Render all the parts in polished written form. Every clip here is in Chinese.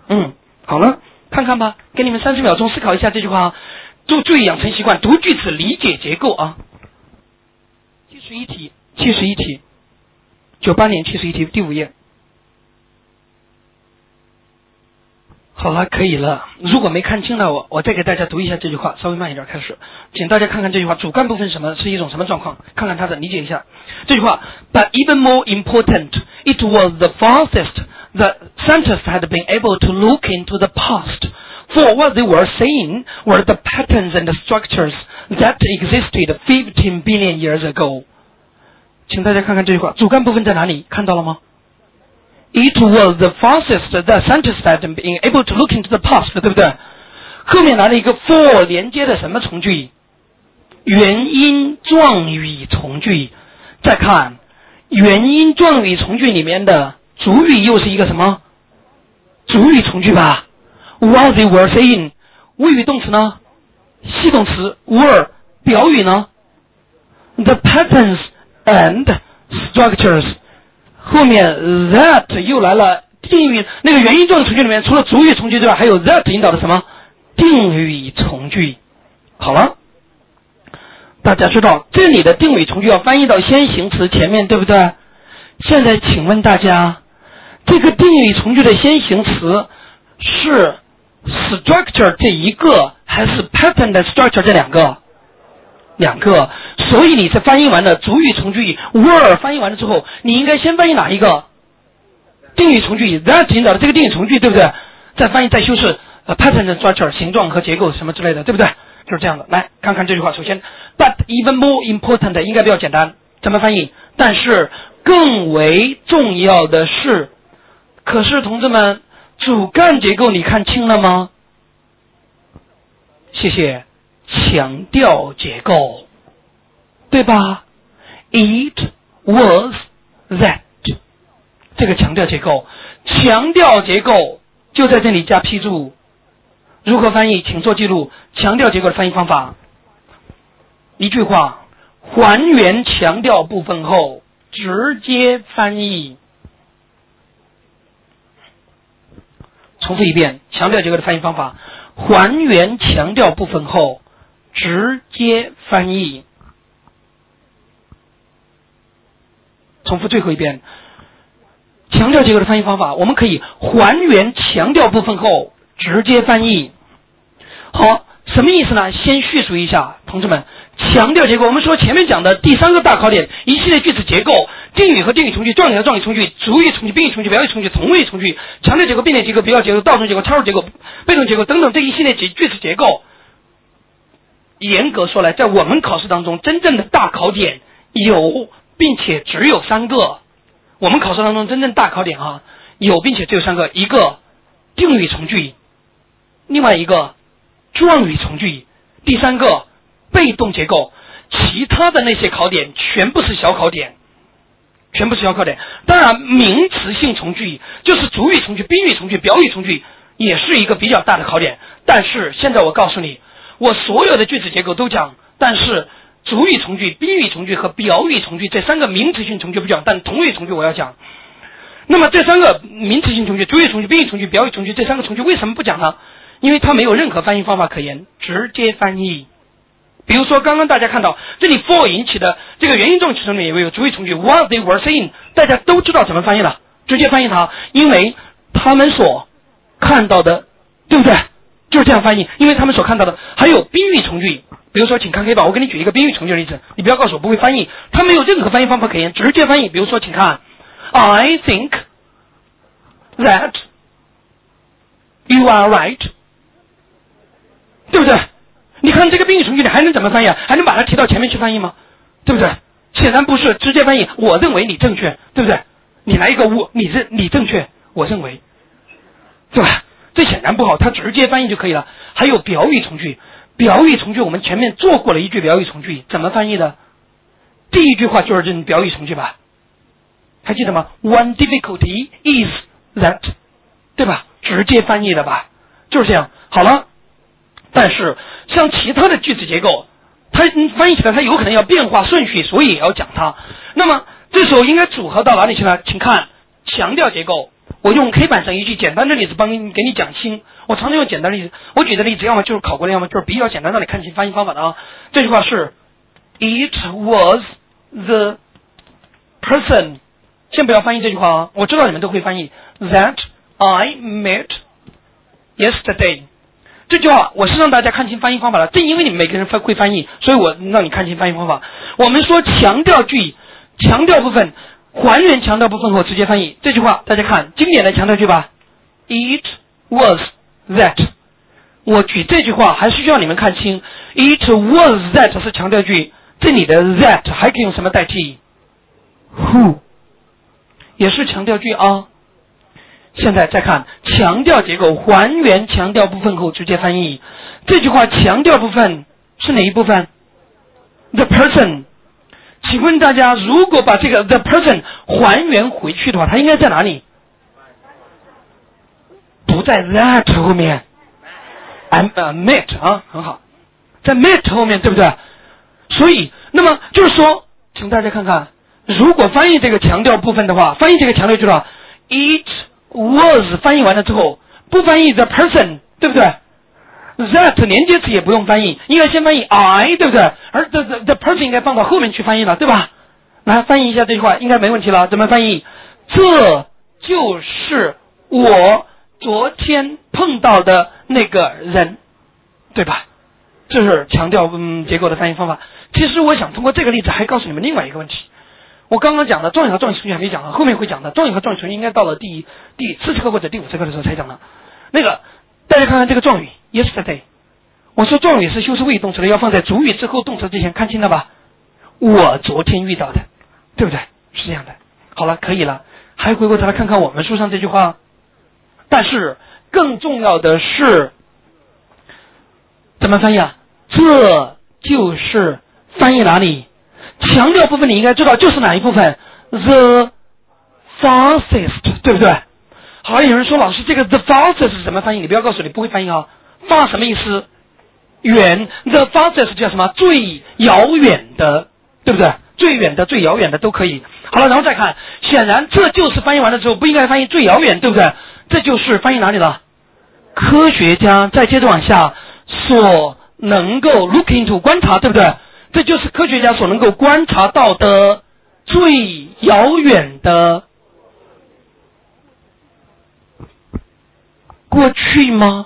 好了，看看吧，给你们30秒钟思考一下这句话啊，注意养成习惯，读句子理解结构啊。71题，98年71题，第5页。好了，可以了。如果没看清了，我再给大家读一下这句话，稍微慢一点开始。请大家看看这句话主干部分是一种什么状况，看看它的理解一下。这句话 ，But even more important, it was the fastest the scientists had been able to look into the past. For what they were seeing were the patterns and the structures that existed 15 billion years ago. 请大家看看这句话，主干部分在哪里？看到了吗？It was the fastest the scientists had been able to look into the past， 对不对？后面来了一个 for 连接的什么从句？原因状语从句。再看原因状语从句里面的主语又是一个什么？主语从句吧。What they were saying， 谓语动词呢？系动词 were， 表语呢？ The patterns and structures。后面 that 又来了定语，那个原因状语从句里面除了主语从句之外，还有 that 引导的什么定语从句。好了，大家知道这里的定语从句要翻译到先行词前面，对不对？现在请问大家，这个定语从句的先行词是 structure 这一个，还是 pattern 的 structure 这两个？所以你在翻译完了主语从句 were 翻译完了之后，你应该先翻译哪一个？定语从句 that 引导的这个定语从句，对不对？再翻译再修饰pattern 的 structure 形状和结构什么之类的，对不对？就是这样的。来看看这句话，首先 but even more important 应该比较简单，怎么翻译？但是更为重要的是，可是同志们，主干结构你看清了吗？谢谢。强调结构，对吧？ It was that 这个强调结构，强调结构就在这里加批注。如何翻译？请做记录。强调结构的翻译方法，一句话，还原强调部分后直接翻译。重复一遍，强调结构的翻译方法，还原强调部分后直接翻译。重复最后一遍，强调结构的翻译方法，我们可以还原强调部分后直接翻译。好，什么意思呢？先叙述一下，同志们，强调结构，我们说前面讲的第3个大考点，一系列句子结构，定语和定语从句，状语和状语从句，主语从句，宾语从句，表语从句，从谓从句，强调结构，并列结构，比较结构，倒装结构，插入结构，被动结构等等这一系列句子结构。严格说来，在我们考试当中，真正的大考点有，并且只有3个。我们考试当中真正大考点啊，有并且只有3个，一个定语从句，另外一个状语从句，第3个被动结构。其他的那些考点全部是小考点，当然名词性从句就是主语从句，宾语从句，表语从句也是一个比较大的考点。但是现在我告诉你，我所有的句子结构都讲，但是主语从句、宾语从句和表语从句这3个名词性从句不讲，但同位从句我要讲。那么这3个名词性从句、主语从句、宾语从句、表语从句这3个从句为什么不讲呢？因为它没有任何翻译方法可言，直接翻译。比如说刚刚大家看到这里 for 引起的这个原因状语从里面也有主语从句 what they were saying， 大家都知道怎么翻译了，直接翻译它，因为他们所看到的，对不对？就是这样翻译，因为他们所看到的。还有宾语从句，比如说请看黑板，我给你举一个宾语从句的例子，你不要告诉我不会翻译，它没有任何翻译方法可言，直接翻译。比如说请看 I think that you are right， 对不对？你看这个宾语从句你还能怎么翻译啊？还能把它提到前面去翻译吗？对不对？显然不是，直接翻译我认为你正确，对不对？你来一个你正确，我认为，对吧？这显然不好，它直接翻译就可以了。还有表语从句，表语从句我们前面做过了一句表语从句，怎么翻译的？第一句话就是这种表语从句吧，还记得吗？ One difficulty is that， 对吧？直接翻译的吧，就是这样。好了，但是像其他的句子结构，它翻译起来它有可能要变化顺序，所以也要讲它。那么这时候应该组合到哪里去呢？请看强调结构我用黑板上一句简单的例子给你讲清。我常常用简单的例子，我举的例子要么就是考过的，要么就是比较简单让你看清发音方法的啊。这句话是 It was the person， 先不要翻译这句话啊，我知道你们都会翻译 that I met yesterday。这句话我是让大家看清发音方法的，正因为你们每个人会翻译，所以我让你看清发音方法。我们说强调句，强调部分还原强调部分后直接翻译。这句话大家看经典的强调句吧 ，It was that。我举这句话还是需要你们看清 ，It was that 是强调句，这里的 that 还可以用什么代替 ？Who 也是强调句啊。现在再看强调结构，还原强调部分后直接翻译。这句话强调部分是哪一部分 ？The person。请问大家，如果把这个 the person 还原回去的话，它应该在哪里？不在 that 后面 met 啊，很好，在 met 后面，对不对？所以，那么就是说，请大家看看，如果翻译这个强调部分的话，翻译这个强调句的话 ，it was 翻译完了之后，不翻译 the person， 对不对 ？that 连接词也不用翻译，应该先翻译 I， 对不对？而 the person 应该放到后面去翻译了，对吧？来翻译一下这句话，应该没问题了。怎么翻译？这就是我昨天碰到的那个人，对吧？这是强调结构的翻译方法。其实我想通过这个例子还告诉你们另外一个问题。我刚刚讲的状语和状语成语还没讲，后面会讲的。状语和状语成语应该到了第4次课或者第5次课的时候才讲的。那个大家看看这个状语 yesterday， 我说状语是修饰谓语动词的，要放在主语之后动词之前，看清了吧？我昨天遇到的，对不对？是这样的。好了，可以了。还回过头来看看我们书上这句话。但是更重要的是怎么翻译啊？这就是翻译哪里？强调部分你应该知道就是哪一部分 ？The fastest， 对不对？好，有人说老师这个 the fastest 是什么翻译？你不要告诉我你不会翻译啊。far 什么意思？远 ，the fastest 叫什么？最遥远的，对不对？最远的、最遥远的都可以。好了，然后再看，显然这就是翻译完了之后不应该翻译最遥远，对不对？这就是翻译哪里了？科学家再接着往下所能够 look into 观察，对不对？这就是科学家所能够观察到的最遥远的过去吗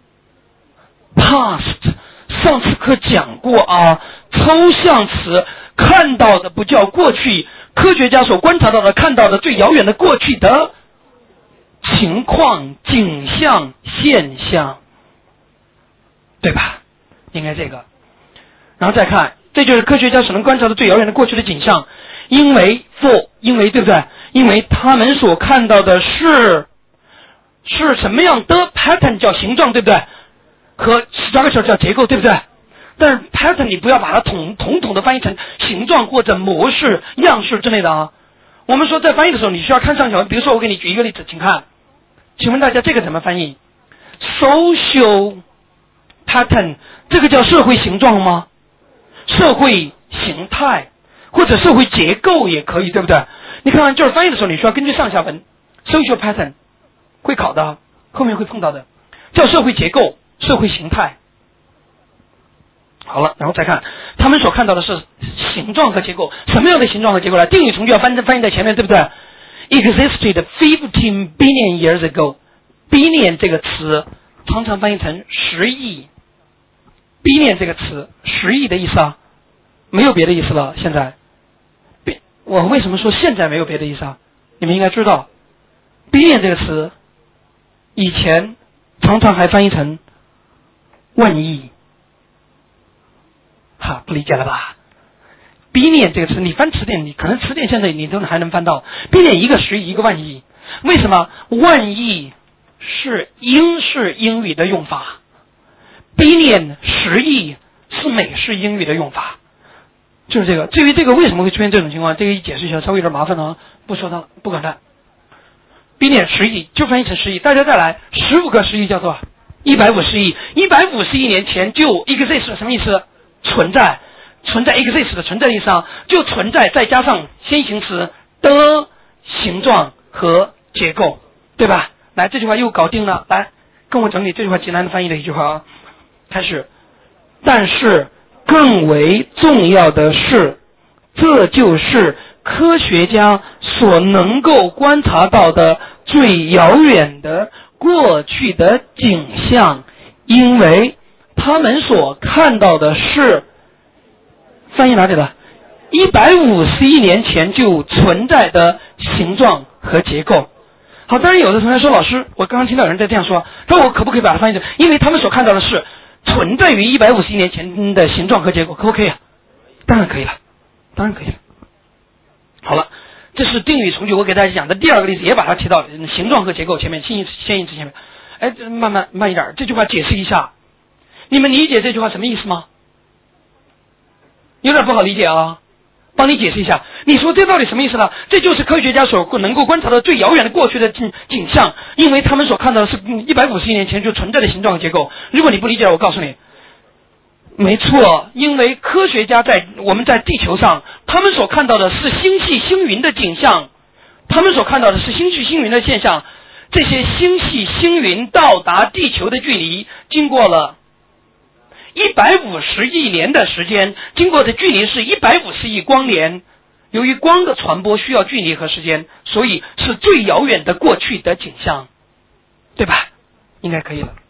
？Past， 上次课讲过啊，抽象词看到的不叫过去，科学家所观察到的看到的最遥远的过去的情况、景象、现象，对吧？应该这个。然后再看，这就是科学家所能观察的最遥远的过去的景象，因为对不对？因为他们所看到的是什么样的 pattern 叫形状，对不对？和 structure 叫结构，对不对？但是 pattern 你不要把它统的翻译成形状或者模式、样式之类的啊。我们说在翻译的时候，你需要看上下文。比如说，我给你举一个例子，请看，请问大家这个怎么翻译 ？social pattern 这个叫社会形状吗？社会形态或者社会结构也可以，对不对？你看看，就是翻译的时候，你需要根据上下文 social pattern 会考的，后面会碰到的，叫社会结构、社会形态。好了，然后再看他们所看到的是形状和结构，什么样的形状和结构呢？定语从句要翻译在前面，对不对 ？Existed 15 billion years ago。billion 这个词常常翻译成10亿。billion 这个词10亿的意思啊，没有别的意思了。现在，我为什么说现在没有别的意思啊？你们应该知道 ，billion 这个词以前常常还翻译成万亿。哈，不理解了吧 ？billion 这个词，你翻词典，你可能词典现在你都还能翻到 billion 一个10亿，一个万亿。为什么万亿是英式英语的用法 ？billion 10亿是美式英语的用法，就是这个。至于这个为什么会出现这种情况，这个一解释一下稍微有点麻烦啊，不说它，不管它。billion 10亿就翻译成10亿，大家再来15个10亿叫做150亿，150亿年前就 exist 什么意思？存在 exist 的存在意思上，就存在再加上先行词的形状和结构，对对吧？来，这句话又搞定了。来，跟我整理这句话极难的翻译的一句话啊。开始，但是更为重要的是，这就是科学家所能够观察到的最遥远的过去的景象，因为他们所看到的是，翻译哪里了？150亿年前就存在的形状和结构。好，当然有的同学说，老师，我刚刚听到有人在这样说，那我可不可以把它翻译成，因为他们所看到的是存在于150亿年前的形状和结构，可不可以啊？当然可以了，当然可以了。好了，这是定语从句，我给大家讲的第二个例子，也把它提到形状和结构前面，先义词前面。哎，慢一点，这句话解释一下，你们理解这句话什么意思吗？有点不好理解啊，帮你解释一下。你说这到底什么意思呢？这就是科学家所能够观察到最遥远的过去的景象，因为他们所看到的是150亿年前就存在的形状和结构。如果你不理解，我告诉你，没错，因为科学家我们在地球上，他们所看到的是星系星云的景象，他们所看到的是星系星云的现象。这些星系星云到达地球的距离，经过了150亿年的时间，经过的距离是150亿光年。由于光的传播需要距离和时间，所以是最遥远的过去的景象，对吧？应该可以了。